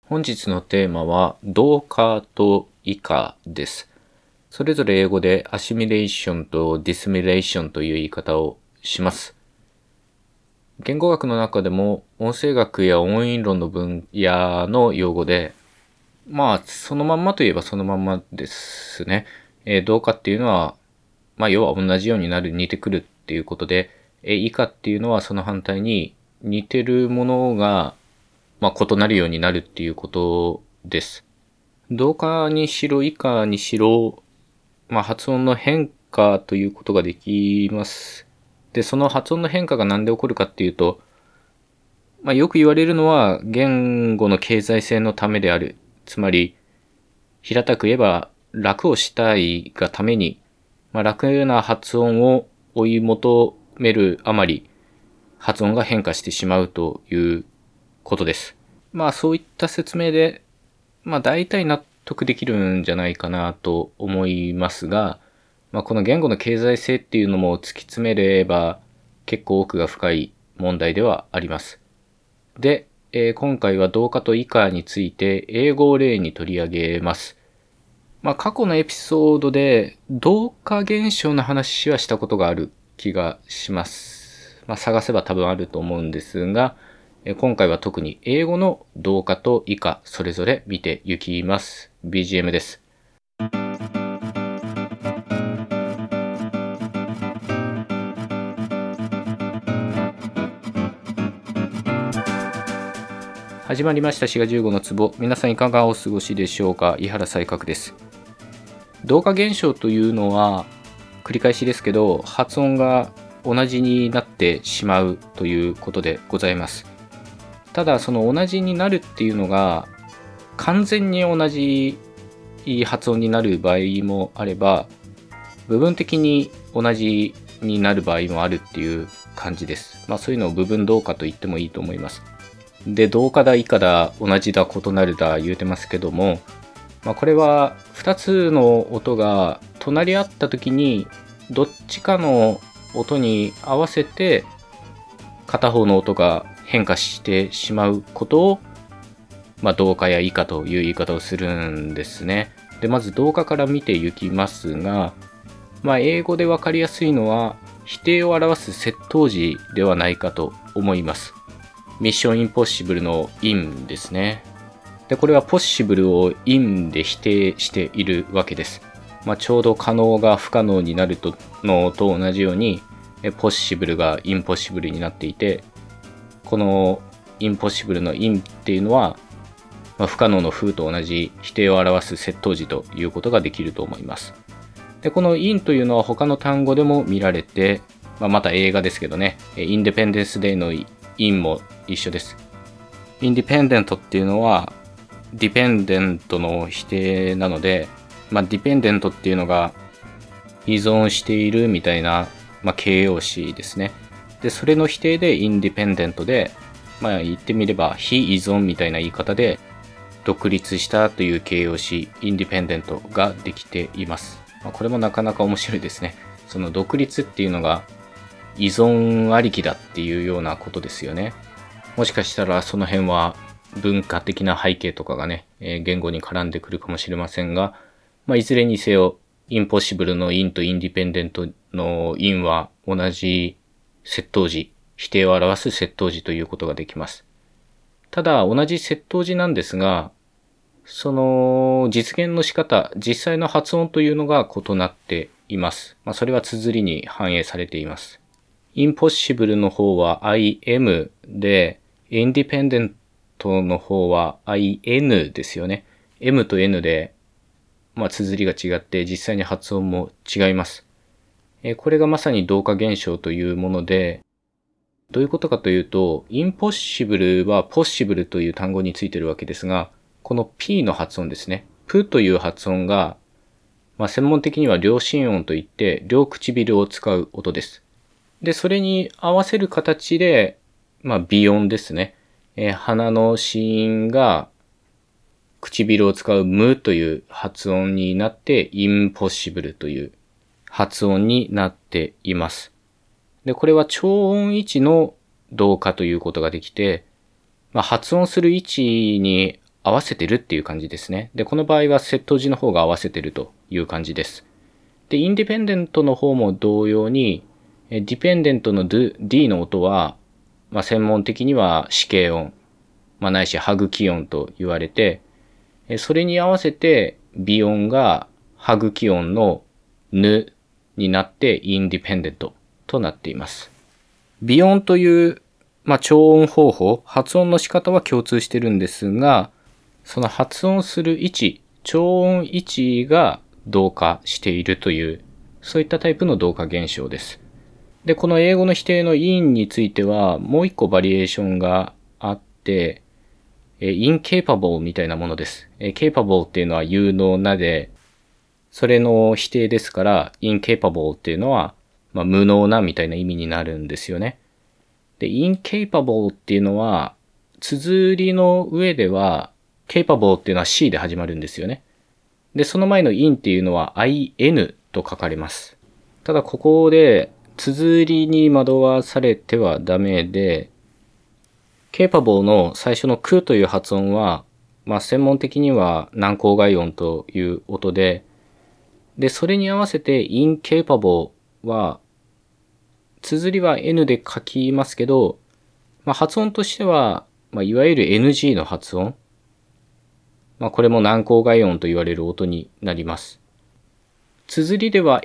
本日のテーマは同化と異化です。それぞれ英語でアシミレーションとディスミレーションという言い方をします。言語学の中でも音声学や音韻論の分野の用語で、そのまんまといえばそのまんまですね。同化っていうのは、要は同じようになる、似てくるっていうことで、異化っていうのはその反対に似てるものが異なるようになるっていうことです。同化にしろ異化にしろ、発音の変化ということができます。で、その発音の変化が何で起こるかっていうと、よく言われるのは言語の経済性のためである。つまり、平たく言えば楽をしたいがために、楽な発音を追い求めるあまり、発音が変化してしまうということです。そういった説明で、大体納得できるんじゃないかなと思いますが、この言語の経済性っていうのも突き詰めれば結構奥が深い問題ではあります。で、今回は同化と異化について英語を例に取り上げます。過去のエピソードで同化現象の話はしたことがある気がします。探せば多分あると思うんですが、今回は特に英語の同化と異化それぞれ見ていきます。BGM です。始まりました滋賀15の壺。皆さんいかがお過ごしでしょうか。井原才覚です。同化現象というのは繰り返しですけど、発音が同じになってしまうということでございます。ただその同じになるっていうのが完全に同じ発音になる場合もあれば、部分的に同じになる場合もあるっていう感じです。そういうのを部分同化と言ってもいいと思います。で、同化だ異化だ同じだ異なるだ言うてますけども、これは2つの音が隣り合った時にどっちかの音に合わせて片方の音が変化してしまうことを、同化や異化という言い方をするんですね。で、まず同化から見ていきますが、英語で分かりやすいのは否定を表す接頭辞ではないかと思います。ミッションインポッシブルの in ですね。で、これはポッシブルを in で否定しているわけです。ちょうど可能が不可能になるのと同じように、ポッシブルがインポッシブルになっていて、このインポッシブルの in っていうのは、不可能の不と同じ否定を表す接頭辞ということができると思います。で、この in というのは他の単語でも見られて、また映画ですけどね、インデペンデンスデイの in も一緒です。インディペンデントっていうのはディペンデントの否定なので、ディペンデントっていうのが依存しているみたいな、形容詞ですね。で、それの否定でインディペンデントで、言ってみれば非依存みたいな言い方で独立したという形容詞インディペンデントができています。これもなかなか面白いですね。その独立っていうのが依存ありきだっていうようなことですよね。もしかしたらその辺は文化的な背景とかがね、言語に絡んでくるかもしれませんが、いずれにせよインポッシブルのインとインディペンデントのインは同じ接頭辞、否定を表す接頭辞ということができます。ただ同じ接頭辞なんですが、その実現の仕方、実際の発音というのが異なっています。それは綴りに反映されています。インポッシブルの方は IM で、インディペンデントの方は IN ですよね。M と N で、綴りが違って実際に発音も違います。これがまさに同化現象というもので、どういうことかというと、インポッシブルはポッシブルという単語についているわけですが、この P の発音ですね。プという発音が、専門的には両心音といって両唇を使う音です。で、それに合わせる形で、鼻音ですね。鼻の子音が唇を使うムという発音になって、インポッシブルという発音になっています。で、これは超音位置の同化ということができて、発音する位置に合わせてるっていう感じですね。で、この場合は接頭辞の方が合わせてるという感じです。で、インディペンデントの方も同様に、ディペンデントの D の音は、専門的には死形音、ないしハグ気音と言われて、それに合わせて鼻音がハグ気音のぬになってインディペンデントとなっています。鼻音という、調音方法、発音の仕方は共通してるんですが、その発音する位置、調音位置が同化しているという、そういったタイプの同化現象です。で、この英語の否定の in については、もう一個バリエーションがあって、incapable みたいなものです。capable っていうのは有能なで、それの否定ですから、incapable っていうのは、無能なみたいな意味になるんですよね。で、incapable っていうのは、綴りの上では、capable っていうのは C で始まるんですよね。で、その前の in っていうのは in と書かれます。ただここで、綴りに惑わされてはダメで、capable の最初のくという発音は、専門的には軟口外音という音で、それに合わせて incapable は、綴りは N で書きますけど、発音としては、いわゆる NG の発音。これも軟口外音と言われる音になります。綴りでは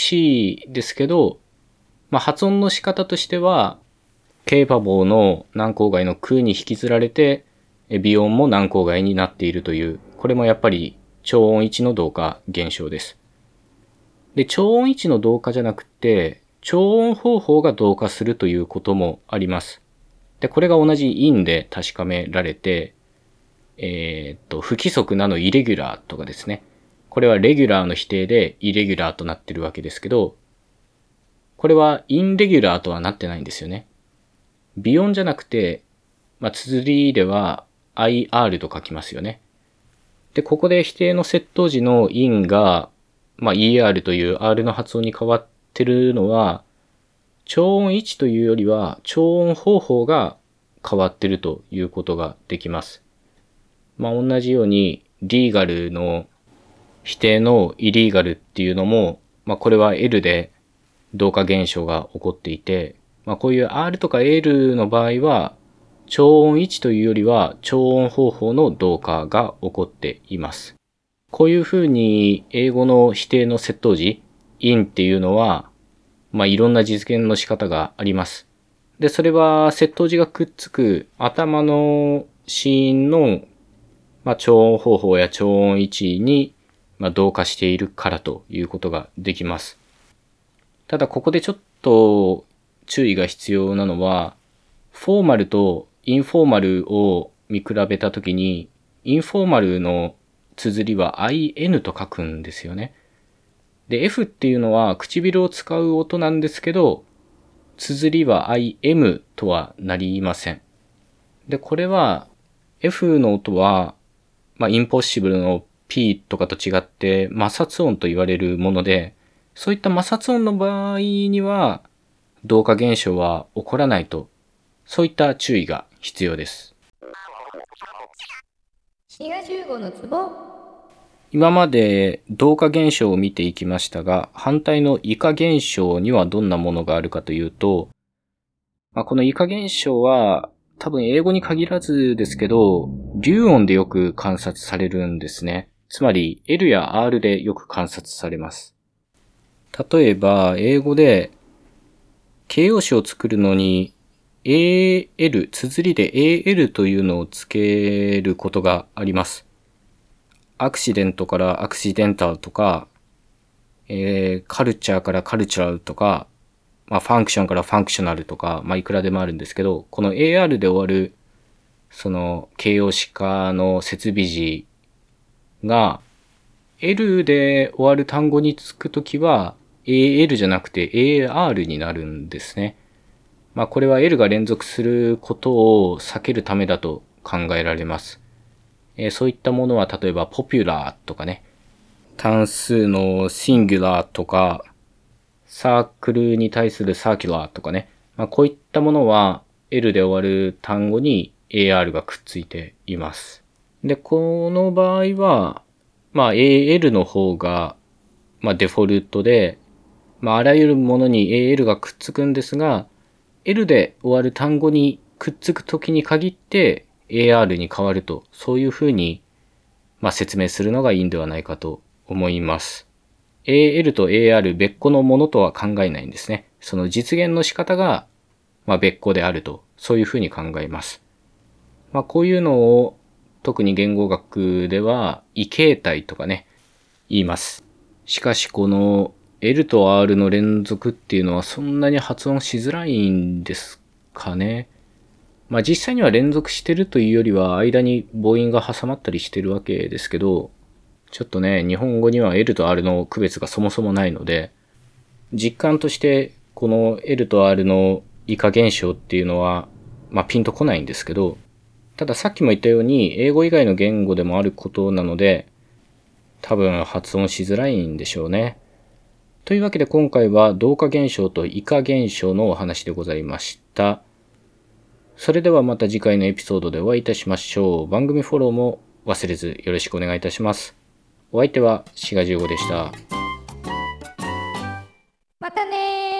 NC ですけど、発音の仕方としては、capable の軟口外のくに引きずられて、鼻音も軟口外になっているという、これもやっぱり調音位置の同化現象です。で、調音位置の同化じゃなくて、調音方法が同化するということもあります。で、これが同じ in で確かめられて、不規則なのイレギュラーとかですね。これはレギュラーの否定でイレギュラーとなってるわけですけど、これはインレギュラーとはなってないんですよね。鼻音じゃなくて、綴りでは IR と書きますよね。で、ここで否定の接頭時の in が、ER という R の発音に変わってるのは、調音位置というよりは、調音方法が変わってるということができます。同じように、リーガルの否定のイリーガルっていうのも、これは L で同化現象が起こっていて、こういう R とか L の場合は、調音位置というよりは、調音方法の同化が起こっています。こういうふうに英語の否定の接頭時、in っていうのは、いろんな実現の仕方があります。で、それは接頭時がくっつく頭の子音の、調音方法や調音位置に、同化しているからということができます。ただここでちょっと注意が必要なのは、フォーマルとインフォーマルを見比べたときに、インフォーマルの綴りは IN と書くんですよね。で、F っていうのは唇を使う音なんですけど、綴りは IM とはなりません。で、これは F の音は、インポッシブルの P とかと違って摩擦音と言われるもので、そういった摩擦音の場合には、同化現象は起こらないと、そういった注意が必要です。 滋賀15のツボ。 今まで同化現象を見ていきましたが、反対の異化現象にはどんなものがあるかというと、この異化現象は多分英語に限らずですけど、流音でよく観察されるんですね。つまり L や R でよく観察されます。例えば英語で形容詞を作るのに AL、綴りで AL というのをつけることがあります。アクシデントからアクシデンタルとか、カルチャーからカルチャラルとか、ファンクションからファンクショナルとか、いくらでもあるんですけど、この AR で終わる、その形容詞化の設備時が、L で終わる単語につくときは、AL じゃなくて AR になるんですね。これは L が連続することを避けるためだと考えられます。そういったものは例えば popular とかね、単数の singular とか、サークルに対する circular とかね、こういったものは L で終わる単語に AR がくっついています。 で、この場合は、AL の方が、デフォルトで、あらゆるものに AL がくっつくんですが、L で終わる単語にくっつくときに限って AR に変わると、そういうふうに、説明するのがいいんではないかと思います。AL と AR 別個のものとは考えないんですね。その実現の仕方が、別個であると、そういうふうに考えます。こういうのを特に言語学では異形態とかね、言います。しかしこの L と R の連続っていうのはそんなに発音しづらいんですかね。実際には連続してるというよりは間に母音が挟まったりしてるわけですけど、ちょっとね、日本語には L と R の区別がそもそもないので、実感としてこの L と R の異化現象っていうのは、ピンとこないんですけど、たださっきも言ったように英語以外の言語でもあることなので、多分発音しづらいんでしょうね。というわけで今回は同化現象と異化現象のお話でございました。それではまた次回のエピソードでお会いいたしましょう。番組フォローも忘れずよろしくお願いいたします。お相手は志賀15でした。 またねー。